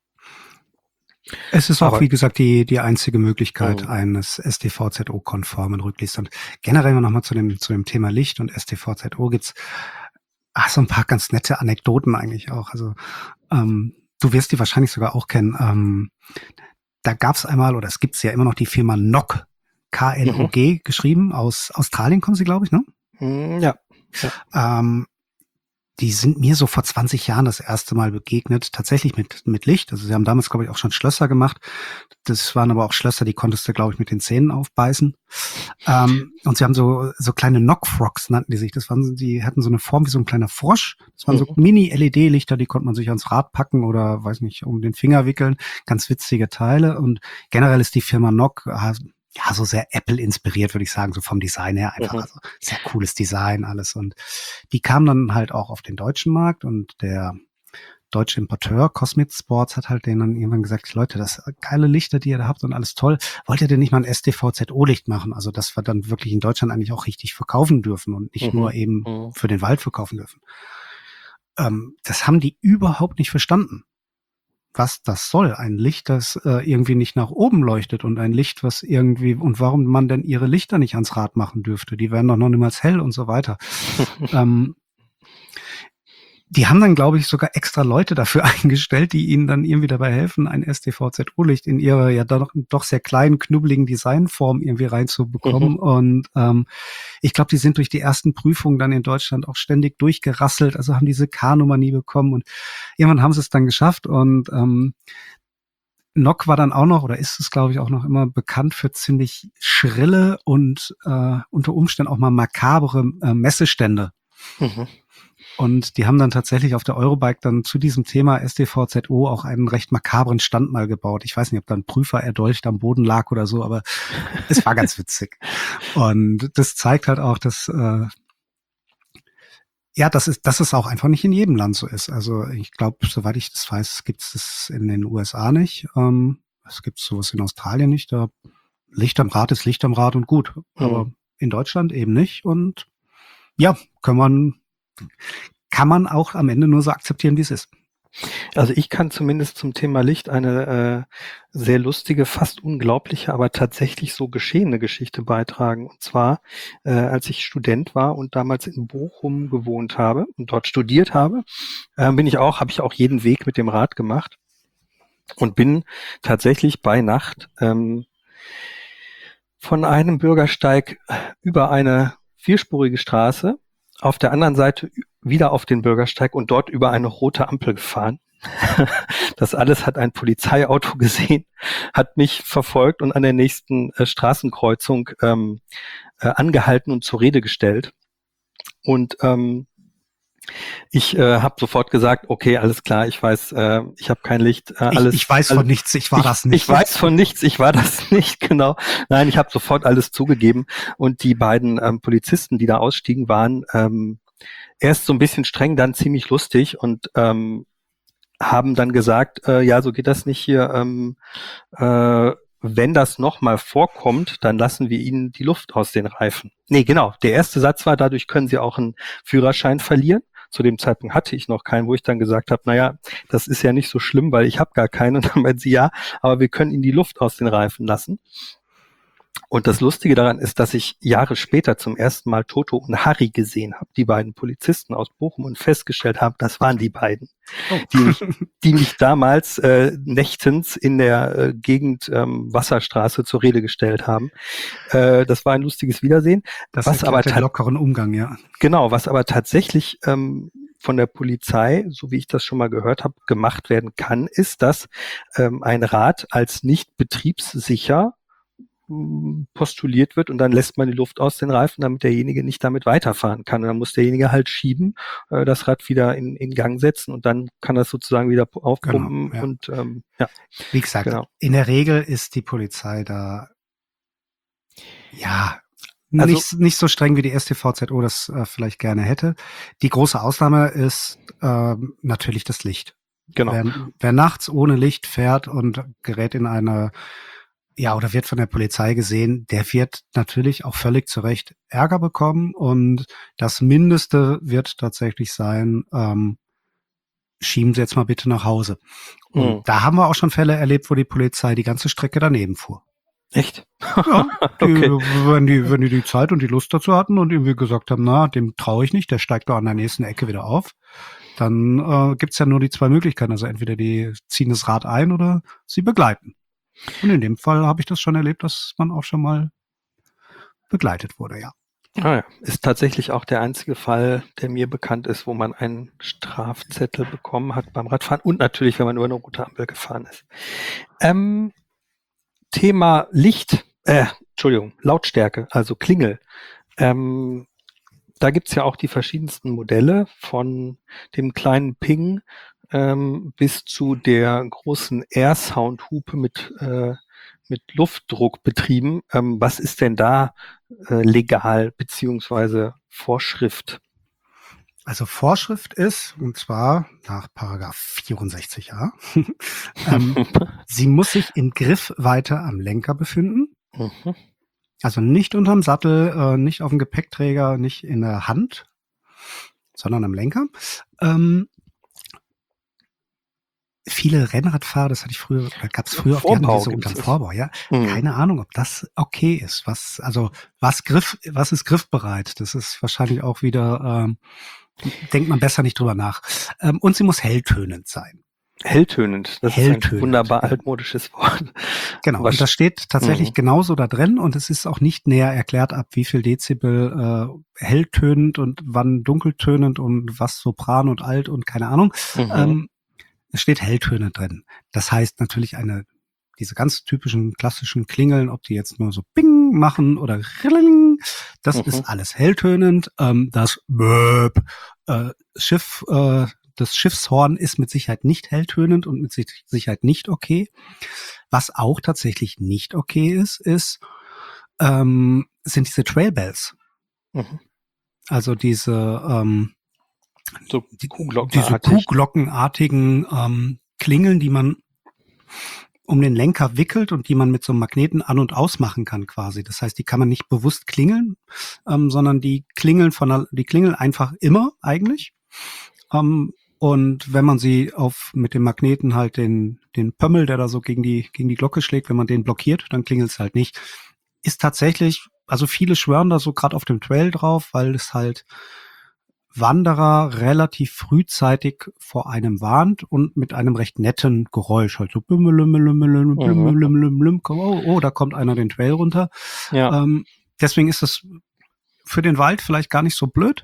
Es ist Aber, auch, wie gesagt, die die einzige Möglichkeit oh. eines S T V Z O-konformen Rücklichts. Und generell nochmal zu dem zu dem Thema Licht und S T V Z O gibt's ach, so ein paar ganz nette Anekdoten eigentlich auch. Also ähm, du wirst die wahrscheinlich sogar auch kennen. Ähm, da gab's einmal, oder es gibt's ja immer noch die Firma N O G, K N O G mhm. geschrieben. Aus Australien kommen sie, glaube ich, ne? Ja. ja. Ähm, die sind mir so vor zwanzig Jahren das erste Mal begegnet, tatsächlich mit mit Licht. Also sie haben damals, glaube ich, auch schon Schlösser gemacht. Das waren aber auch Schlösser, die konntest du, glaube ich, mit den Zähnen aufbeißen. Ähm, und sie haben so so kleine Knock-Frogs, nannten die sich. Das waren, die hatten so eine Form wie so ein kleiner Frosch. Das waren mhm. so Mini-L E D-Lichter, die konnte man sich ans Rad packen oder, weiß nicht, um den Finger wickeln. Ganz witzige Teile. Und generell ist die Firma N O G ja, so sehr Apple-inspiriert, würde ich sagen, so vom Design her einfach. Mhm. Also sehr cooles Design, alles. Und die kamen dann halt auch auf den deutschen Markt und der deutsche Importeur Cosmic Sports hat halt denen dann irgendwann gesagt, Leute, das geile Lichter, die ihr da habt und alles toll, wollt ihr denn nicht mal ein S T V Z O-Licht machen? Also dass wir dann wirklich in Deutschland eigentlich auch richtig verkaufen dürfen und nicht mhm. nur eben mhm. für den Wald verkaufen dürfen. Ähm, das haben die überhaupt nicht verstanden. Was das soll, ein Licht, das äh, irgendwie nicht nach oben leuchtet und ein Licht, was irgendwie, und warum man denn ihre Lichter nicht ans Rad machen dürfte, die werden doch noch niemals hell und so weiter. ähm, die haben dann, glaube ich, sogar extra Leute dafür eingestellt, die ihnen dann irgendwie dabei helfen, ein S T V Z O-Licht in ihre ja doch, doch sehr kleinen, knubbeligen Designform irgendwie reinzubekommen. Mhm. Und ähm, ich glaube, die sind durch die ersten Prüfungen dann in Deutschland auch ständig durchgerasselt, also haben diese K-Nummer nie bekommen. Und irgendwann haben sie es dann geschafft. Und ähm, N O C war dann auch noch, oder ist es, glaube ich, auch noch immer bekannt für ziemlich schrille und äh, unter Umständen auch mal makabere äh, Messestände. Mhm. Und die haben dann tatsächlich auf der Eurobike dann zu diesem Thema S T V Z O auch einen recht makabren Stand mal gebaut. Ich weiß nicht, ob da ein Prüfer erdolcht am Boden lag oder so, aber es war ganz witzig. Und das zeigt halt auch, dass äh, ja, das ist, dass es auch einfach nicht in jedem Land so ist. Also ich glaube, soweit ich das weiß, gibt es das in den U S A nicht. Ähm, es gibt sowas in Australien nicht. Da Licht am Rad ist Licht am Rad und gut. Aber mhm. in Deutschland eben nicht. Und ja, kann man kann man auch am Ende nur so akzeptieren, wie es ist. Also ich kann zumindest zum Thema Licht eine äh, sehr lustige, fast unglaubliche, aber tatsächlich so geschehene Geschichte beitragen. Und zwar, äh, als ich Student war und damals in Bochum gewohnt habe und dort studiert habe, äh, bin ich auch, habe ich auch jeden Weg mit dem Rad gemacht und bin tatsächlich bei Nacht ähm, von einem Bürgersteig über eine vierspurige Straße auf der anderen Seite wieder auf den Bürgersteig und dort über eine rote Ampel gefahren. Das alles hat ein Polizeiauto gesehen, hat mich verfolgt und an der nächsten äh, Straßenkreuzung ähm, äh, angehalten und zur Rede gestellt. Und ähm, ich äh, habe sofort gesagt, okay, alles klar, ich weiß, äh, ich habe kein Licht. Äh, alles, ich, ich weiß alles, von nichts, ich war ich, das nicht. Ich weiß von nichts, ich war das nicht, genau. Nein, ich habe sofort alles zugegeben. Und die beiden ähm, Polizisten, die da ausstiegen, waren ähm, erst so ein bisschen streng, dann ziemlich lustig und ähm, haben dann gesagt, äh, ja, so geht das nicht hier. Ähm, äh, wenn das nochmal vorkommt, dann lassen wir Ihnen die Luft aus den Reifen. Nee, genau. Der erste Satz war, dadurch können Sie auch einen Führerschein verlieren. Zu dem Zeitpunkt hatte ich noch keinen, wo ich dann gesagt habe, naja, das ist ja nicht so schlimm, weil ich habe gar keinen. Und dann meinen sie, ja, aber wir können Ihnen die Luft aus den Reifen lassen. Und das Lustige daran ist, dass ich Jahre später zum ersten Mal Toto und Harry gesehen habe, die beiden Polizisten aus Bochum, und festgestellt habe, das waren die beiden, oh. die, mich, die mich damals äh, nächtens in der äh, Gegend ähm, Wasserstraße zur Rede gestellt haben. Äh, das war ein lustiges Wiedersehen. Das was aber den lockeren Umgang, ja. Genau, was aber tatsächlich ähm, von der Polizei, so wie ich das schon mal gehört habe, gemacht werden kann, ist, dass ähm, ein Rad als nicht betriebssicher postuliert wird und dann lässt man die Luft aus den Reifen, damit derjenige nicht damit weiterfahren kann. Und dann muss derjenige halt schieben, äh, das Rad wieder in, in Gang setzen und dann kann das sozusagen wieder aufpumpen. Genau, ja. Und ähm, ja. Wie gesagt, genau. In der Regel ist die Polizei da ja also, nicht, nicht so streng, wie die S T V Z O das äh, vielleicht gerne hätte. Die große Ausnahme ist äh, natürlich das Licht. Genau. Wer, wer nachts ohne Licht fährt und gerät in eine ja, oder wird von der Polizei gesehen, der wird natürlich auch völlig zu Recht Ärger bekommen und das Mindeste wird tatsächlich sein, ähm, schieben Sie jetzt mal bitte nach Hause. Und mhm. da haben wir auch schon Fälle erlebt, wo die Polizei die ganze Strecke daneben fuhr. Echt? Ja, die, okay. wenn, die, wenn die die Zeit und die Lust dazu hatten und irgendwie gesagt haben, na, dem traue ich nicht, der steigt doch an der nächsten Ecke wieder auf, dann äh, gibt's ja nur die zwei Möglichkeiten. Also entweder die ziehen das Rad ein oder sie begleiten. Und in dem Fall habe ich das schon erlebt, dass man auch schon mal begleitet wurde, ja. Ah ja. Ist tatsächlich auch der einzige Fall, der mir bekannt ist, wo man einen Strafzettel bekommen hat beim Radfahren und natürlich, wenn man über eine rote Ampel gefahren ist. Ähm, Thema Licht, äh, Entschuldigung, Lautstärke, also Klingel. Ähm, da gibt's ja auch die verschiedensten Modelle von dem kleinen Ping ähm, bis zu der großen Air-Sound-Hupe mit äh, mit Luftdruck betrieben. Ähm, was ist denn da äh, legal beziehungsweise Vorschrift? Also Vorschrift ist, und zwar nach Paragraph vierundsechzig a, ähm, sie muss sich in Griffweite am Lenker befinden. Mhm. Also nicht unterm Sattel, äh, nicht auf dem Gepäckträger, nicht in der Hand, sondern am Lenker. Ähm, Viele Rennradfahrer, das hatte ich früher, oder gab es früher auf die so unterm Vorbau, ja. Mhm. Keine Ahnung, ob das okay ist. Was, also, was Griff, was ist griffbereit? Das ist wahrscheinlich auch wieder ähm, denkt man besser nicht drüber nach. Ähm, und sie muss helltönend sein. Helltönend, das Helltönend, ist ein wunderbar ja. altmodisches Wort. Genau, Was, und das steht tatsächlich mhm. genauso da drin und es ist auch nicht näher erklärt, ab wie viel Dezibel äh, helltönend und wann dunkeltönend und was Sopran und Alt und keine Ahnung. Mhm. Ähm, es steht helltönend drin. Das heißt natürlich eine, diese ganz typischen klassischen Klingeln, ob die jetzt nur so Bing machen oder Rilling, das Mhm. ist alles helltönend. Ähm, das Böp, äh, Schiff, äh, das Schiffshorn ist mit Sicherheit nicht helltönend und mit Sicherheit nicht okay. Was auch tatsächlich nicht okay ist, ist, ähm, sind diese Trailbells. Mhm. Also diese, ähm, So die, Kuhglockenartig. diese Kuhglockenartigen ähm, Klingeln, die man um den Lenker wickelt und die man mit so einem Magneten an- und ausmachen kann quasi. Das heißt, die kann man nicht bewusst klingeln, ähm, sondern die klingeln von, die klingeln einfach immer eigentlich. Ähm, und wenn man sie auf mit dem Magneten halt den den Pömmel, der da so gegen die gegen die Glocke schlägt, wenn man den blockiert, dann klingelt es halt nicht. Ist tatsächlich, also viele schwören da so gerade auf dem Trail drauf, weil es halt Wanderer relativ frühzeitig vor einem warnt und mit einem recht netten Geräusch halt so Mhm. oh, oh, da kommt einer den Trail runter. Ja. Ähm, deswegen ist das für den Wald vielleicht gar nicht so blöd.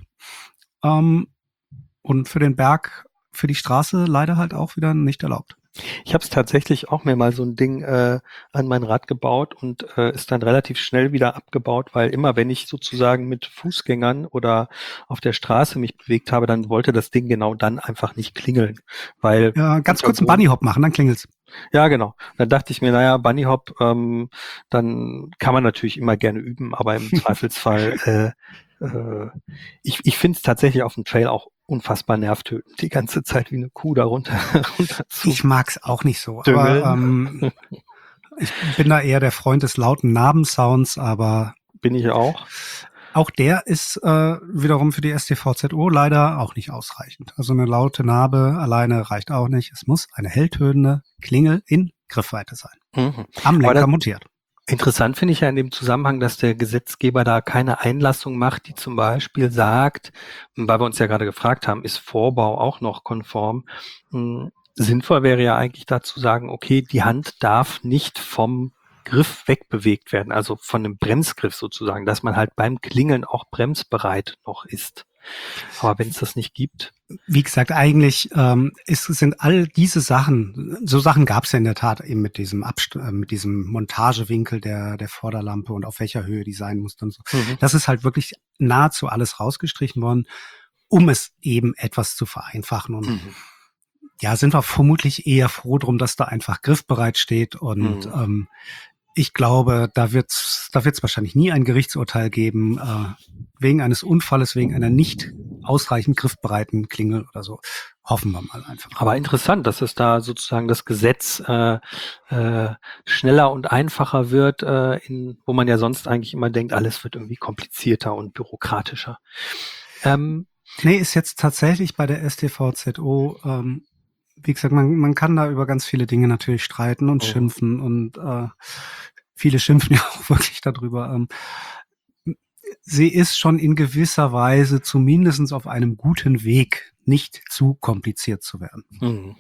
Ähm, und für den Berg, für die Straße leider halt auch wieder nicht erlaubt. Ich habe es tatsächlich auch mir mal so ein Ding äh, an mein Rad gebaut und äh, ist dann relativ schnell wieder abgebaut, weil immer wenn ich sozusagen mit Fußgängern oder auf der Straße mich bewegt habe, dann wollte das Ding genau dann einfach nicht klingeln, weil Ja, ganz kurz einen Bunnyhop machen, dann klingelt's. Ja, genau. Dann dachte ich mir, naja, Bunny Hop, ähm, dann kann man natürlich immer gerne üben, aber im Zweifelsfall, äh, äh, ich, ich finde es tatsächlich auf dem Trail auch unfassbar nervtötend, die ganze Zeit wie eine Kuh da runter, runter zu Ich mag's auch nicht so, düngeln. aber ähm, ich bin da eher der Freund des lauten Nabensounds, aber Bin ich auch. auch der ist äh, wiederum für die S T V Z O leider auch nicht ausreichend. Also eine laute Narbe alleine reicht auch nicht. Es muss eine helltönende Klingel in Griffweite sein. Mhm. Am Aber Lenker das, montiert. interessant finde ich ja in dem Zusammenhang, dass der Gesetzgeber da keine Einlassung macht, die zum Beispiel sagt, weil wir uns ja gerade gefragt haben, ist Vorbau auch noch konform? Hm, sinnvoll wäre ja eigentlich dazu sagen, okay, die Hand darf nicht vom Griff wegbewegt werden, also von dem Bremsgriff sozusagen, dass man halt beim Klingeln auch bremsbereit noch ist. Aber wenn es das nicht gibt. Wie gesagt, eigentlich ähm, ist, sind all diese Sachen, so Sachen gab es ja in der Tat eben mit diesem Abst äh, mit diesem Montagewinkel der der Vorderlampe und auf welcher Höhe die sein muss und so. Mhm. Das ist halt wirklich nahezu alles rausgestrichen worden, um es eben etwas zu vereinfachen. Und Mhm. ja, sind wir vermutlich eher froh drum, dass da einfach griffbereit steht. Und Mhm. ähm, ich glaube, da wird's, da wird's wahrscheinlich nie ein Gerichtsurteil geben, äh, wegen eines Unfalles, wegen einer nicht ausreichend griffbereiten Klingel oder so. Hoffen wir mal einfach. Aber interessant, dass es da sozusagen das Gesetz äh, äh, schneller und einfacher wird, äh, in, wo man ja sonst eigentlich immer denkt, alles wird irgendwie komplizierter und bürokratischer. Ähm, nee, ist jetzt tatsächlich bei der S T V Z O, ähm, wie gesagt, man, man kann da über ganz viele Dinge natürlich streiten und oh. schimpfen und äh, viele schimpfen ja auch wirklich darüber. Ähm, sie ist schon in gewisser Weise zumindest auf einem guten Weg, nicht zu kompliziert zu werden. Mhm.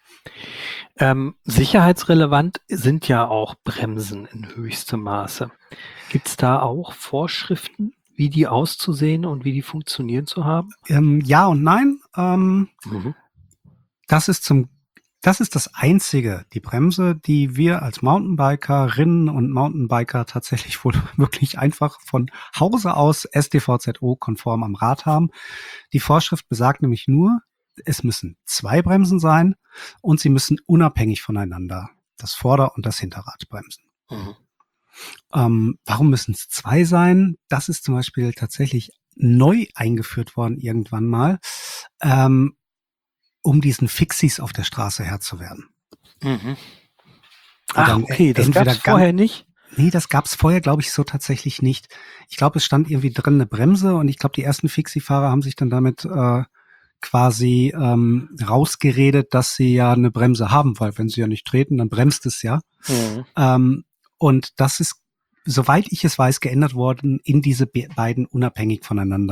Ähm, sicherheitsrelevant sind ja auch Bremsen in höchstem Maße. Gibt es da auch Vorschriften, wie die auszusehen und wie die funktionieren zu haben? Ähm, ja und nein. Ähm, mhm. Das ist zum Das ist das Einzige, die Bremse, die wir als Mountainbikerinnen und Mountainbiker tatsächlich wohl wirklich einfach von Hause aus S T V Z O-konform am Rad haben. Die Vorschrift besagt nämlich nur, es müssen zwei Bremsen sein und sie müssen unabhängig voneinander das Vorder- und das Hinterrad bremsen. Mhm. Ähm, warum müssen es zwei sein? Das ist zum Beispiel tatsächlich neu eingeführt worden irgendwann mal. Ähm, um diesen Fixies auf der Straße Herr zu werden. Mhm. Ach, okay, das entweder gab's vorher nicht? Nee, das gab's vorher, glaube ich, so tatsächlich nicht. Ich glaube, es stand irgendwie drin eine Bremse und ich glaube, die ersten Fixie-Fahrer haben sich dann damit äh, quasi ähm, rausgeredet, dass sie ja eine Bremse haben, weil wenn sie ja nicht treten, dann bremst es ja. Mhm. Ähm, und das ist, soweit ich es weiß, geändert worden in diese be- beiden unabhängig voneinander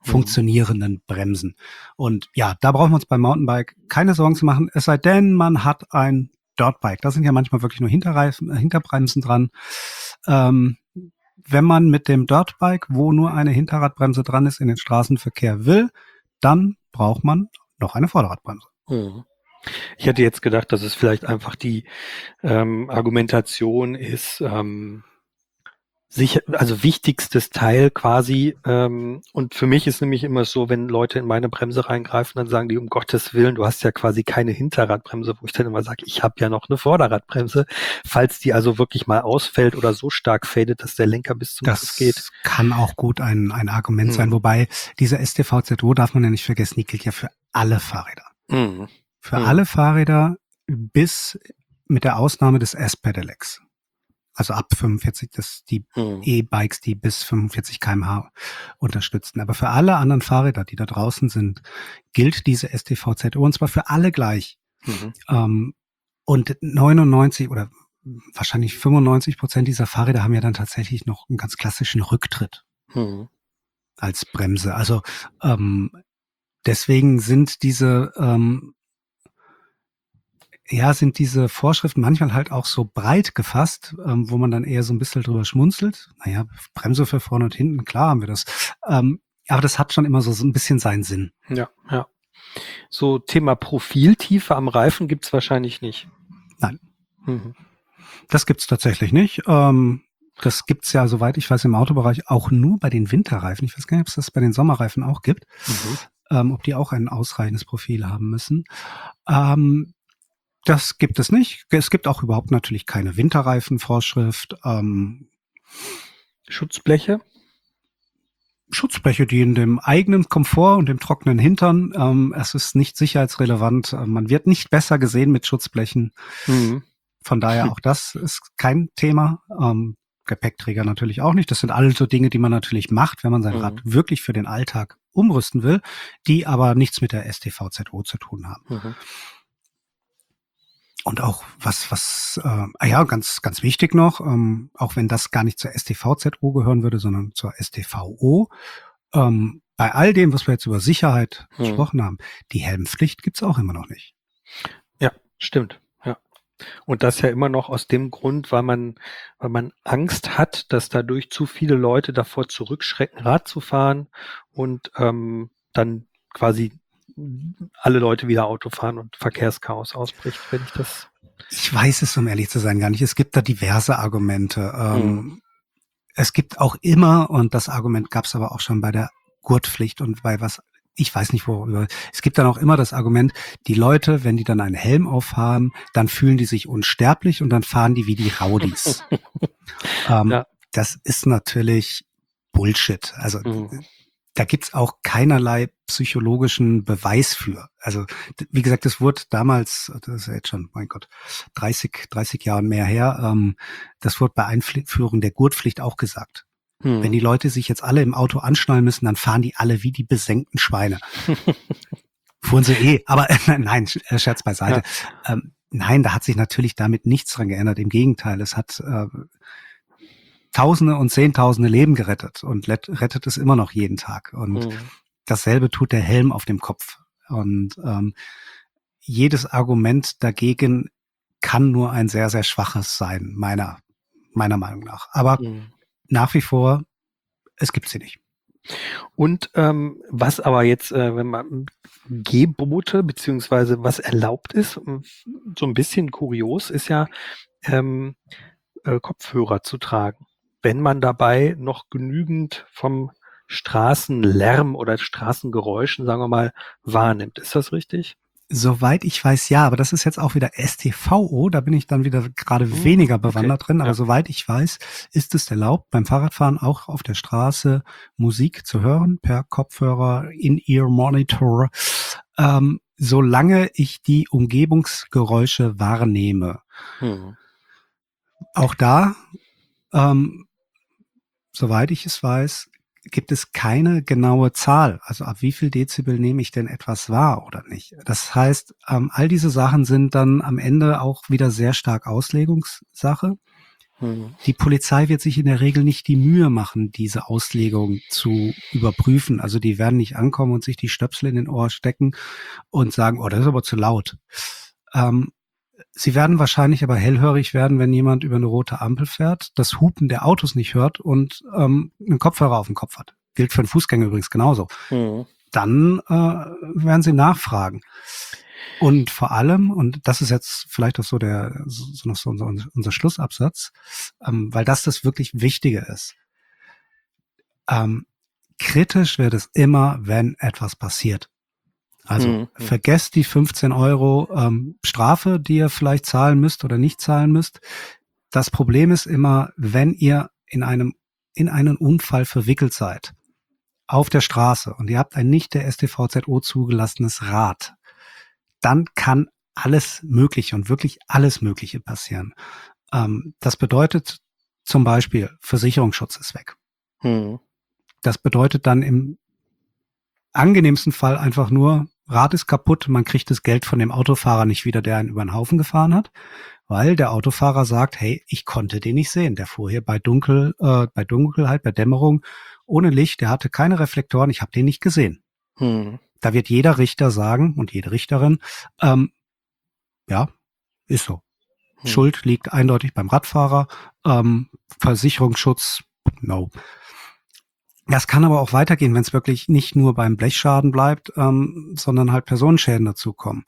funktionierenden Bremsen. Und ja, da brauchen wir uns beim Mountainbike keine Sorgen zu machen, es sei denn, man hat ein Dirtbike. Da sind ja manchmal wirklich nur Hinterreifen, äh, Hinterbremsen dran. Ähm, wenn man mit dem Dirtbike, wo nur eine Hinterradbremse dran ist, in den Straßenverkehr will, dann braucht man noch eine Vorderradbremse. Mhm. Ich hätte jetzt gedacht, dass es vielleicht einfach die ähm, Argumentation ist, ähm, sicher, also wichtigstes Teil quasi. Ähm, und für mich ist nämlich immer so, wenn Leute in meine Bremse reingreifen, dann sagen die, um Gottes Willen, du hast ja quasi keine Hinterradbremse, wo ich dann immer sage, ich habe ja noch eine Vorderradbremse. Falls die also wirklich mal ausfällt oder so stark fadet, dass der Lenker bis zum Fuß geht. Das kann auch gut ein, ein Argument sein, Mhm. wobei diese S T V Z O, darf man ja nicht vergessen, die gilt ja für alle Fahrräder. Mhm. Für Mhm. alle Fahrräder bis mit der Ausnahme des S-Pedelecs. Also ab fünfundvierzig, das die Mhm. E-Bikes, die bis fünfundvierzig Kilometer pro Stunde unterstützen. Aber für alle anderen Fahrräder, die da draußen sind, gilt diese S T V Z O und zwar für alle gleich. Mhm. Ähm, und neunundneunzig oder wahrscheinlich fünfundneunzig Prozent dieser Fahrräder haben ja dann tatsächlich noch einen ganz klassischen Rücktritt Mhm. als Bremse. Also ähm, deswegen sind diese ähm, ja, sind diese Vorschriften manchmal halt auch so breit gefasst, ähm, wo man dann eher so ein bisschen drüber schmunzelt. Naja, Bremse für vorne und hinten, klar haben wir das. Ähm, aber das hat schon immer so, so ein bisschen seinen Sinn. Ja, ja. So Thema Profiltiefe am Reifen gibt's wahrscheinlich nicht. Nein, Mhm. das gibt's tatsächlich nicht. Ähm, das gibt's ja, soweit ich weiß, im Autobereich auch nur bei den Winterreifen. Ich weiß gar nicht, ob es das bei den Sommerreifen auch gibt. Mhm. Ähm, ob die auch ein ausreichendes Profil haben müssen. Ähm, Das gibt es nicht. Es gibt auch überhaupt natürlich keine Winterreifenvorschrift. Ähm, Schutzbleche? Schutzbleche, die in dem eigenen Komfort und dem trockenen Hintern. Ähm, es ist nicht sicherheitsrelevant. Äh, Man wird nicht besser gesehen mit Schutzblechen. Mhm. Von daher auch das ist kein Thema. Ähm, Gepäckträger natürlich auch nicht. Das sind alles so Dinge, die man natürlich macht, wenn man sein Mhm. Rad wirklich für den Alltag umrüsten will, die aber nichts mit der S T V Z O zu tun haben. Mhm. Und auch was, was, äh, ah ja, ganz, ganz wichtig noch, ähm, auch wenn das gar nicht zur S T V Z O gehören würde, sondern zur S T V O, ähm, bei all dem, was wir jetzt über Sicherheit Mhm. gesprochen haben, die Helmpflicht gibt's auch immer noch nicht. Ja, stimmt. Ja. Und das ja immer noch aus dem Grund, weil man, weil man Angst hat, dass dadurch zu viele Leute davor zurückschrecken, Rad zu fahren und ähm, dann quasi alle Leute wieder Auto fahren und Verkehrschaos ausbricht, wenn ich das. Ich weiß es, um ehrlich zu sein, gar nicht. Es gibt da diverse Argumente. Ähm, Mhm. Es gibt auch immer, und das Argument gab's aber auch schon bei der Gurtpflicht und bei was, ich weiß nicht worüber, es gibt dann auch immer das Argument, die Leute, wenn die dann einen Helm aufhaben, dann fühlen die sich unsterblich und dann fahren die wie die Rowdies. ähm, Ja. Das ist natürlich Bullshit. Also Mhm. da gibt's auch keinerlei psychologischen Beweis für. Also d- wie gesagt, das wurde damals, das ist ja jetzt schon, mein Gott, dreißig, dreißig Jahren mehr her, ähm, das wurde bei Einführung der Gurtpflicht auch gesagt. Mhm. Wenn die Leute sich jetzt alle im Auto anschnallen müssen, dann fahren die alle wie die besenkten Schweine. Fuhren sie eh, aber nein, Scherz beiseite. Ja. Ähm, nein, da hat sich natürlich damit nichts dran geändert. Im Gegenteil, es hat äh, Tausende und Zehntausende Leben gerettet und let, rettet es immer noch jeden Tag. Und Mhm. dasselbe tut der Helm auf dem Kopf. Und ähm, jedes Argument dagegen kann nur ein sehr, sehr schwaches sein, meiner, meiner Meinung nach. Aber Mhm. nach wie vor, es gibt sie nicht. Und ähm, was aber jetzt, äh, wenn man Gebote beziehungsweise was erlaubt ist, so ein bisschen kurios ist ja, ähm, äh, Kopfhörer zu tragen, wenn man dabei noch genügend vom Straßenlärm oder Straßengeräuschen, sagen wir mal, wahrnimmt. Ist das richtig? Soweit ich weiß, ja, aber das ist jetzt auch wieder S T V O, da bin ich dann wieder gerade Hm, weniger bewandert okay. drin, aber Ja. soweit ich weiß, ist es erlaubt, beim Fahrradfahren auch auf der Straße Musik zu hören, per Kopfhörer, In-Ear-Monitor, ähm, solange ich die Umgebungsgeräusche wahrnehme. Hm. Auch da, ähm, soweit ich es weiß, gibt es keine genaue Zahl. Also ab wie viel Dezibel nehme ich denn etwas wahr oder nicht? Das heißt, ähm, all diese Sachen sind dann am Ende auch wieder sehr stark Auslegungssache. Hm. Die Polizei wird sich in der Regel nicht die Mühe machen, diese Auslegung zu überprüfen. Also die werden nicht ankommen und sich die Stöpsel in den Ohr stecken und sagen, oh, das ist aber zu laut. Ähm, sie werden wahrscheinlich aber hellhörig werden, wenn jemand über eine rote Ampel fährt, das Hupen der Autos nicht hört und ähm, einen Kopfhörer auf dem Kopf hat. Gilt für einen Fußgänger übrigens genauso. Hm. Dann äh, werden sie nachfragen. Und vor allem, und das ist jetzt vielleicht auch so der so, so unser, unser Schlussabsatz, ähm, weil das das wirklich Wichtige ist. Ähm, kritisch wird es immer, wenn etwas passiert. Also Mhm. vergesst die fünfzehn Euro ähm, Strafe, die ihr vielleicht zahlen müsst oder nicht zahlen müsst. Das Problem ist immer, wenn ihr in einem in einen Unfall verwickelt seid auf der Straße und ihr habt ein nicht der S t V Z O zugelassenes Rad, dann kann alles Mögliche und wirklich alles Mögliche passieren. Ähm, das bedeutet zum Beispiel, Versicherungsschutz ist weg. Mhm. Das bedeutet dann im angenehmsten Fall einfach nur, Rad ist kaputt, man kriegt das Geld von dem Autofahrer nicht wieder, der einen über den Haufen gefahren hat, weil der Autofahrer sagt, hey, ich konnte den nicht sehen. Der fuhr hier bei Dunkel, äh, bei Dunkelheit, bei Dämmerung, ohne Licht, der hatte keine Reflektoren, ich habe den nicht gesehen. Mhm. Da wird jeder Richter sagen und jede Richterin, ähm, ja, ist so. Hm. Schuld liegt eindeutig beim Radfahrer, ähm, Versicherungsschutz, no. Das kann aber auch weitergehen, wenn es wirklich nicht nur beim Blechschaden bleibt, ähm, sondern halt Personenschäden dazukommen.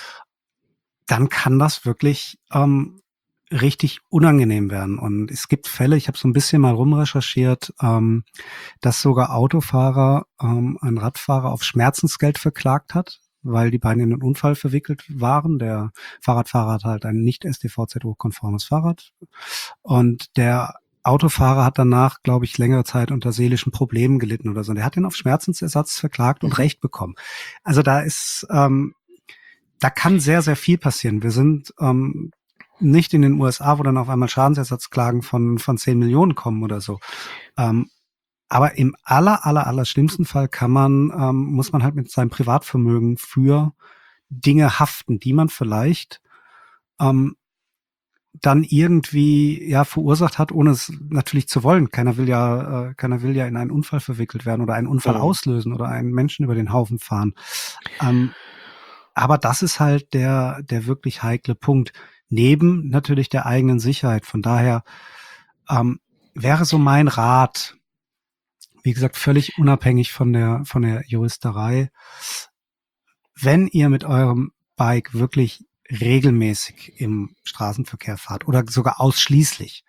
Dann kann das wirklich ähm, richtig unangenehm werden. Und es gibt Fälle, ich habe so ein bisschen mal rumrecherchiert, ähm, dass sogar Autofahrer ähm, einen Radfahrer auf Schmerzensgeld verklagt hat, weil die beiden in einen Unfall verwickelt waren. Der Fahrradfahrer hat halt ein nicht S t V Z O-konformes Fahrrad. Und der Autofahrer hat danach, glaube ich, längere Zeit unter seelischen Problemen gelitten oder so. Und der hat ihn auf Schmerzensersatz verklagt und Mhm. Recht bekommen. Also da ist, ähm, da kann sehr, sehr viel passieren. Wir sind ähm, nicht in den U S A, wo dann auf einmal Schadensersatzklagen von von zehn Millionen kommen oder so. Ähm, aber im aller, aller, aller schlimmsten Fall kann man, ähm, muss man halt mit seinem Privatvermögen für Dinge haften, die man vielleicht ähm, dann irgendwie ja verursacht hat, ohne es natürlich zu wollen. Keiner will ja, äh, keiner will ja in einen Unfall verwickelt werden oder einen Unfall Mhm. auslösen oder einen Menschen über den Haufen fahren. Ähm, aber das ist halt der der wirklich heikle Punkt. Neben natürlich der eigenen Sicherheit. Von daher ähm, wäre so mein Rat, wie gesagt, völlig unabhängig von der von der Juristerei, wenn ihr mit eurem Bike wirklich regelmäßig im Straßenverkehr fahrt oder sogar ausschließlich,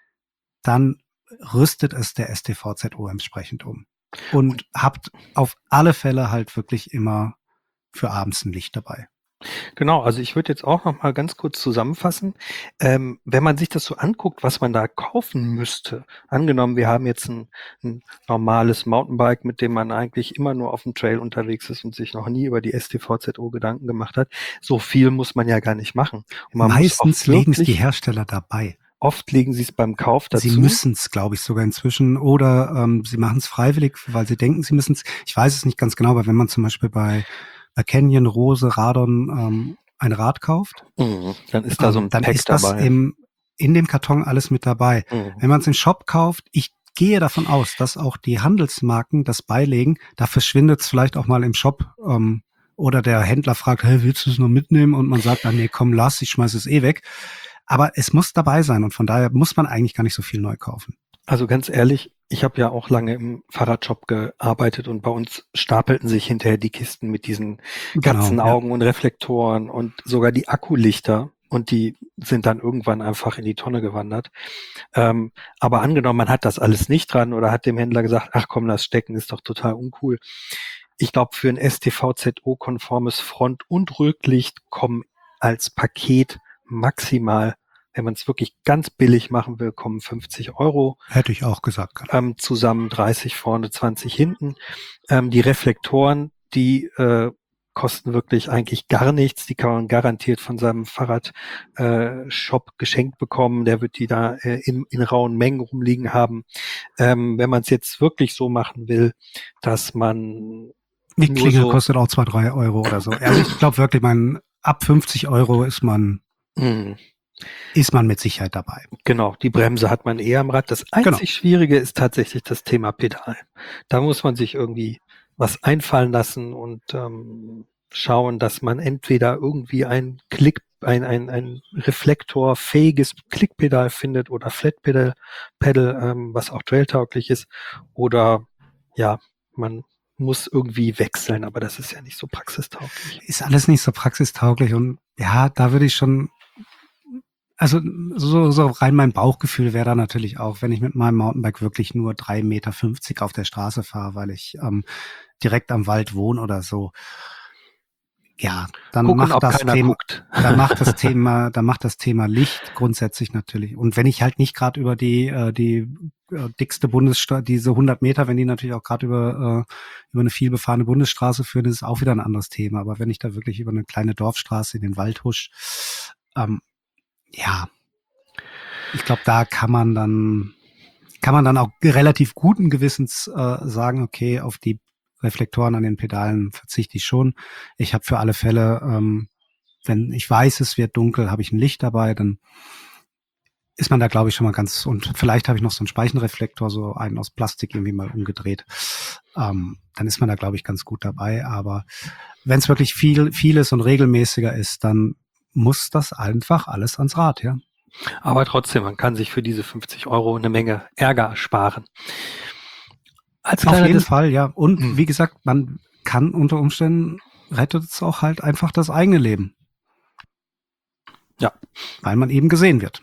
dann rüstet es der S t V Z O entsprechend um. Und habt auf alle Fälle halt wirklich immer für abends ein Licht dabei. Genau, also ich würde jetzt auch noch mal ganz kurz zusammenfassen. Ähm, wenn man sich das so anguckt, was man da kaufen müsste, angenommen, wir haben jetzt ein, ein normales Mountainbike, mit dem man eigentlich immer nur auf dem Trail unterwegs ist und sich noch nie über die S t V Z O Gedanken gemacht hat, so viel muss man ja gar nicht machen. Und man Meistens muss auch legen es die wirklich, Hersteller dabei. oft legen sie es beim Kauf dazu. Sie müssen es, glaube ich, sogar inzwischen, oder ähm, sie machen es freiwillig, weil sie denken, sie müssen es. Ich weiß es nicht ganz genau, aber wenn man zum Beispiel bei, bei Canyon, Rose, Radon ähm, ein Rad kauft, Mhm, dann ist da so ähm, ein dann Pack ist das dabei. im, in dem Karton alles mit dabei. Mhm. Wenn man es im Shop kauft, ich gehe davon aus, dass auch die Handelsmarken das beilegen. Da verschwindet es vielleicht auch mal im Shop, ähm, oder der Händler fragt, hey, willst du es noch mitnehmen? Und man sagt, ah nee, komm, lass, ich schmeiß es eh weg. Aber es muss dabei sein und von daher muss man eigentlich gar nicht so viel neu kaufen. Also ganz ehrlich, ich habe ja auch lange im Fahrradshop gearbeitet und bei uns stapelten sich hinterher die Kisten mit diesen Genau, Katzenaugen und Reflektoren und sogar die Akkulichter, und die sind dann irgendwann einfach in die Tonne gewandert. Ähm, aber angenommen, man hat das alles nicht dran oder hat dem Händler gesagt, ach komm, lass stecken, ist doch total uncool. Ich glaube, für ein S t V Z O-konformes Front- und Rücklicht kommen als Paket maximal, wenn man es wirklich ganz billig machen will, kommen fünfzig Euro Hätte ich auch gesagt. ähm, zusammen, dreißig vorne, zwanzig hinten. Ähm, die Reflektoren, die äh, kosten wirklich eigentlich gar nichts. Die kann man garantiert von seinem Fahrradshop äh, Shop geschenkt bekommen. Der wird die da äh, in, in rauen Mengen rumliegen haben. Ähm, wenn man es jetzt wirklich so machen will, dass man Die nur Klingel so, kostet auch zwei, drei Euro oder so. Also ich glaube wirklich, man ab fünfzig Euro ist man mh, ist man mit Sicherheit dabei. Genau, die Bremse hat man eher am Rad. Das einzig genau. Schwierige ist tatsächlich das Thema Pedal. Da muss man sich irgendwie was einfallen lassen und ähm, schauen, dass man entweder irgendwie ein Klick, ein, ein, ein reflektorfähiges Klickpedal findet oder Flatpedal, Pedal, ähm, was auch trailtauglich ist. Oder ja, man muss irgendwie wechseln, aber das ist ja nicht so praxistauglich. Ist alles nicht so praxistauglich und ja, da würde ich schon, also so, so rein mein Bauchgefühl wäre da natürlich auch, wenn ich mit meinem Mountainbike wirklich nur drei Meter fünfzig auf der Straße fahre, weil ich ähm, direkt am Wald wohne oder so. Ja, dann Gucken, macht das Thema, guckt. dann macht das Thema, dann macht das Thema Licht grundsätzlich natürlich. Und wenn ich halt nicht gerade über die äh, die äh, dickste Bundesstraße, diese hundert Meter, wenn die natürlich auch gerade über äh, über eine vielbefahrene Bundesstraße führen, ist es auch wieder ein anderes Thema. Aber wenn ich da wirklich über eine kleine Dorfstraße in den Wald husch, ähm, ja, ich glaube, da kann man dann kann man dann auch relativ guten Gewissens äh, sagen, okay, auf die Reflektoren an den Pedalen verzichte ich schon. Ich habe für alle Fälle, ähm, wenn ich weiß, es wird dunkel, habe ich ein Licht dabei, dann ist man da, glaube ich, schon mal ganz, und vielleicht habe ich noch so einen Speichenreflektor, so einen aus Plastik irgendwie mal umgedreht. Ähm, dann ist man da, glaube ich, ganz gut dabei. Aber wenn es wirklich viel, viel ist und regelmäßiger ist, dann muss das einfach alles ans Rad, ja. Aber trotzdem, man kann sich für diese fünfzig Euro eine Menge Ärger ersparen. Als Auf jeden Fall, ja. Und hm. wie gesagt, man kann unter Umständen, rettet es auch halt einfach das eigene Leben. Ja. Weil man eben gesehen wird.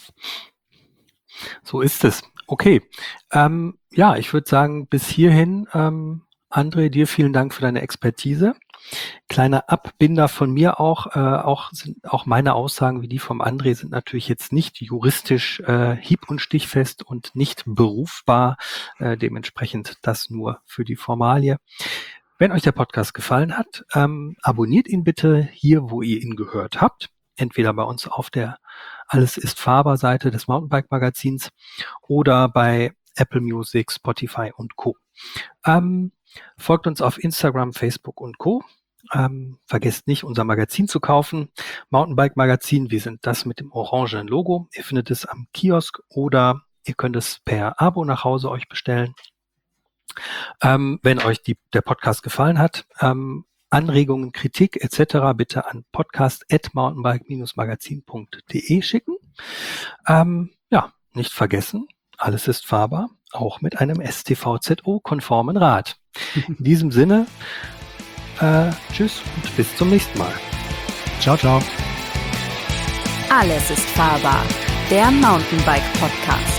So ist es. Okay. Ähm, ja, ich würde sagen, bis hierhin, ähm, André, dir vielen Dank für deine Expertise. Kleiner Abbinder von mir auch, äh, auch sind auch meine Aussagen wie die vom André sind natürlich jetzt nicht juristisch äh, hieb- und stichfest und nicht berufbar, äh, dementsprechend das nur für die Formalie. Wenn euch der Podcast gefallen hat, ähm, abonniert ihn bitte hier, wo ihr ihn gehört habt, entweder bei uns auf der Alles ist fahrbar Seite des Mountainbike-Magazins oder bei Apple Music, Spotify und Co. Ähm, folgt uns auf Instagram, Facebook und Co. Ähm, vergesst nicht, unser Magazin zu kaufen. Mountainbike Magazin, wir sind das mit dem orangenen Logo. Ihr findet es am Kiosk oder ihr könnt es per Abo nach Hause euch bestellen. Ähm, wenn euch die, der Podcast gefallen hat, ähm, Anregungen, Kritik et cetera bitte an podcast at mountainbike dash magazin punkt de schicken. Ähm, ja, nicht vergessen, alles ist fahrbar, auch mit einem S T V Z O-konformen Rad. In diesem Sinne, Äh, tschüss und bis zum nächsten Mal. Ciao, ciao. Alles ist fahrbar. Der Mountainbike Podcast.